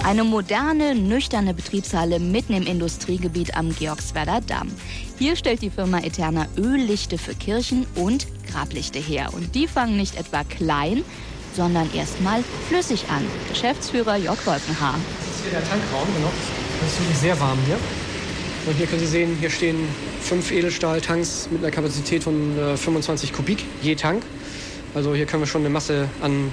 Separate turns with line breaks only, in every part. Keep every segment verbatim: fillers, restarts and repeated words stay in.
Eine moderne, nüchterne Betriebshalle mitten im Industriegebiet am Georgswerder Damm. Hier stellt die Firma Eterna Öllichte für Kirchen und Grablichte her. Und die fangen nicht etwa klein, sondern erstmal flüssig an. Geschäftsführer Jörg Wolkenhaar.
Das ist hier der Tankraum, genau. Das ist wirklich sehr warm hier. Und hier können Sie sehen, hier stehen fünf Edelstahltanks mit einer Kapazität von äh, fünfundzwanzig Kubik je Tank. Also hier können wir schon eine Masse an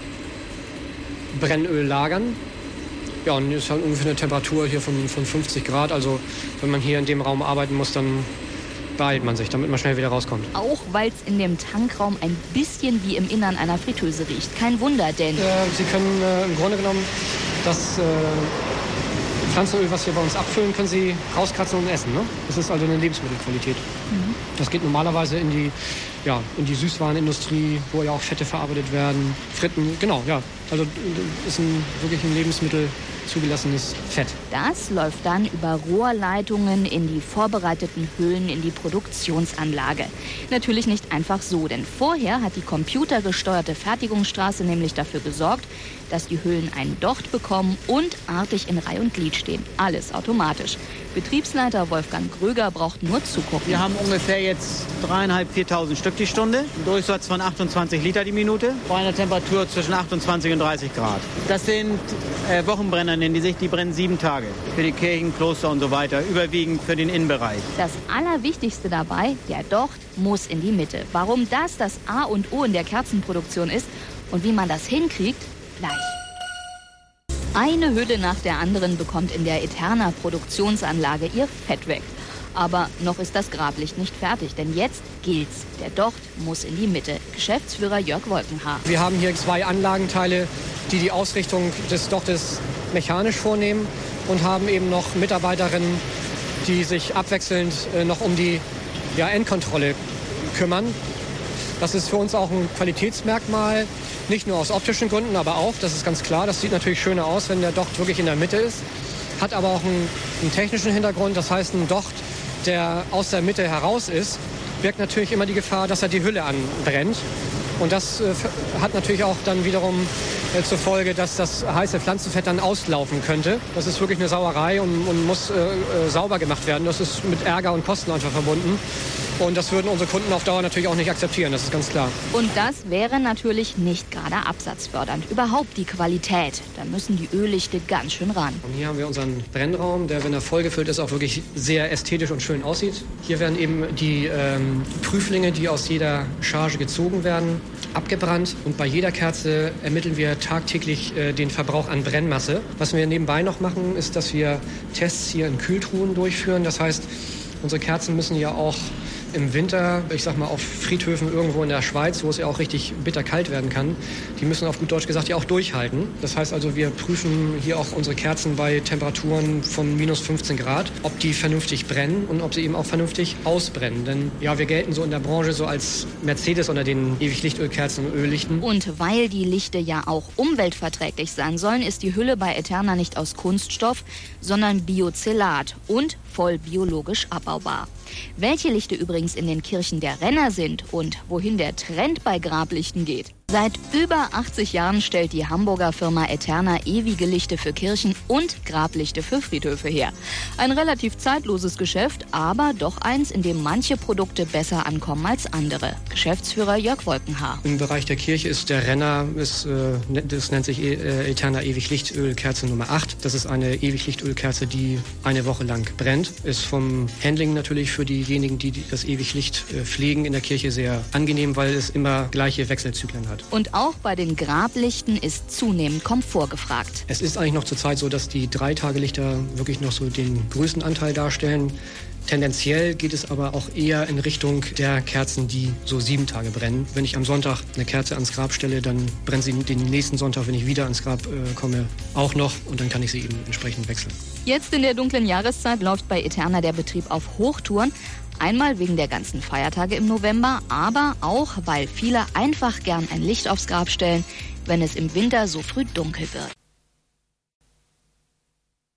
Brennöl lagern. Ja, und hier ist halt ungefähr eine Temperatur hier von, von fünfzig Grad. Also wenn man hier in dem Raum arbeiten muss, dann beeilt man sich, damit man schnell wieder rauskommt.
Auch weil es in dem Tankraum ein bisschen wie im Innern einer Fritteuse riecht. Kein Wunder, denn
Äh, Sie können äh, im Grunde genommen das äh, Pflanzenöl, was wir bei uns abfüllen, können Sie rauskratzen und essen. Ne? Das ist also eine Lebensmittelqualität. Mhm. Das geht normalerweise in die, ja, in die Süßwarenindustrie, wo ja auch Fette verarbeitet werden, Fritten. Genau, ja. Also ist ein, wirklich ein Lebensmittel zugelassenes Fett.
Das läuft dann über Rohrleitungen in die vorbereiteten Hüllen in die Produktionsanlage. Natürlich nicht einfach so, denn vorher hat die computergesteuerte Fertigungsstraße nämlich dafür gesorgt, dass die Hüllen einen Docht bekommen und artig in Reih und Glied stehen. Alles automatisch. Betriebsleiter Wolfgang Gröger braucht nur zugucken.
Wir haben ungefähr jetzt dreieinhalb, viertausend Stück die Stunde. Ein Durchsatz von achtundzwanzig Liter die Minute. Bei einer Temperatur zwischen achtundzwanzig und dreißig Grad. Das sind äh, Wochenbrenner, nennen die sich. Die brennen sieben Tage. Für die Kirchen, Kloster und so weiter. Überwiegend für den Innenbereich.
Das Allerwichtigste dabei, der Docht muss in die Mitte. Warum das das A und O in der Kerzenproduktion ist und wie man das hinkriegt, gleich. Eine Hülle nach der anderen bekommt in der Eterna Produktionsanlage ihr Fett weg. Aber noch ist das Grablicht nicht fertig, denn jetzt gilt's. Der Docht muss in die Mitte. Geschäftsführer Jörg Wolkenhaar.
Wir haben hier zwei Anlagenteile, die die Ausrichtung des Dochtes mechanisch vornehmen und haben eben noch Mitarbeiterinnen, die sich abwechselnd äh, noch um die ja, Endkontrolle kümmern. Das ist für uns auch ein Qualitätsmerkmal, nicht nur aus optischen Gründen, aber auch, das ist ganz klar, das sieht natürlich schöner aus, wenn der Docht wirklich in der Mitte ist, hat aber auch einen, einen technischen Hintergrund, das heißt, ein Docht, der aus der Mitte heraus ist, birgt natürlich immer die Gefahr, dass er die Hülle anbrennt. Und das äh, hat natürlich auch dann wiederum äh, zur Folge, dass das heiße Pflanzenfett dann auslaufen könnte. Das ist wirklich eine Sauerei und, und muss äh, äh, sauber gemacht werden. Das ist mit Ärger und Kosten einfach verbunden. Und das würden unsere Kunden auf Dauer natürlich auch nicht akzeptieren, das ist ganz klar.
Und das wäre natürlich nicht gerade absatzfördernd. Überhaupt die Qualität. Da müssen die Öllichte ganz schön ran.
Und hier haben wir unseren Brennraum, der, wenn er vollgefüllt ist, auch wirklich sehr ästhetisch und schön aussieht. Hier werden eben die ähm, Prüflinge, die aus jeder Charge gezogen werden, abgebrannt. Und bei jeder Kerze ermitteln wir tagtäglich äh, den Verbrauch an Brennmasse. Was wir nebenbei noch machen, ist, dass wir Tests hier in Kühltruhen durchführen. Das heißt, unsere Kerzen müssen ja auch im Winter, ich sag mal auf Friedhöfen irgendwo in der Schweiz, wo es ja auch richtig bitterkalt werden kann, die müssen auf gut Deutsch gesagt ja auch durchhalten. Das heißt also, wir prüfen hier auch unsere Kerzen bei Temperaturen von minus fünfzehn Grad, ob die vernünftig brennen und ob sie eben auch vernünftig ausbrennen. Denn ja, wir gelten so in der Branche so als Mercedes unter den Ewig-Lichtölkerzen und Öllichten.
Und weil die Lichte ja auch umweltverträglich sein sollen, ist die Hülle bei Eterna nicht aus Kunststoff, sondern Biocelat und voll biologisch abbaubar. Welche Lichte übrigens in den Kirchen der Renner sind und wohin der Trend bei Grablichten geht. Seit über achtzig Jahren stellt die Hamburger Firma Eterna ewige Lichte für Kirchen und Grablichte für Friedhöfe her. Ein relativ zeitloses Geschäft, aber doch eins, in dem manche Produkte besser ankommen als andere. Geschäftsführer Jörg Wolkenhaar.
Im Bereich der Kirche ist der Renner, ist, äh, das nennt sich äh, Eterna Ewig-Lichtölkerze Nummer acht. Das ist eine Ewig-Lichtölkerze, die eine Woche lang brennt. Ist vom Handling natürlich für diejenigen, die das Ewig-Licht äh, pflegen in der Kirche sehr angenehm, weil es immer gleiche Wechselzyklen hat.
Und auch bei den Grablichten ist zunehmend Komfort gefragt.
Es ist eigentlich noch zur Zeit so, dass die Dreitagelichter wirklich noch so den größten Anteil darstellen. Tendenziell geht es aber auch eher in Richtung der Kerzen, die so sieben Tage brennen. Wenn ich am Sonntag eine Kerze ans Grab stelle, dann brennt sie den nächsten Sonntag, wenn ich wieder ans Grab äh, komme, auch noch. Und dann kann ich sie eben entsprechend wechseln.
Jetzt in der dunklen Jahreszeit läuft bei Eterna der Betrieb auf Hochtouren. Einmal wegen der ganzen Feiertage im November, aber auch, weil viele einfach gern ein Licht aufs Grab stellen, wenn es im Winter so früh dunkel wird.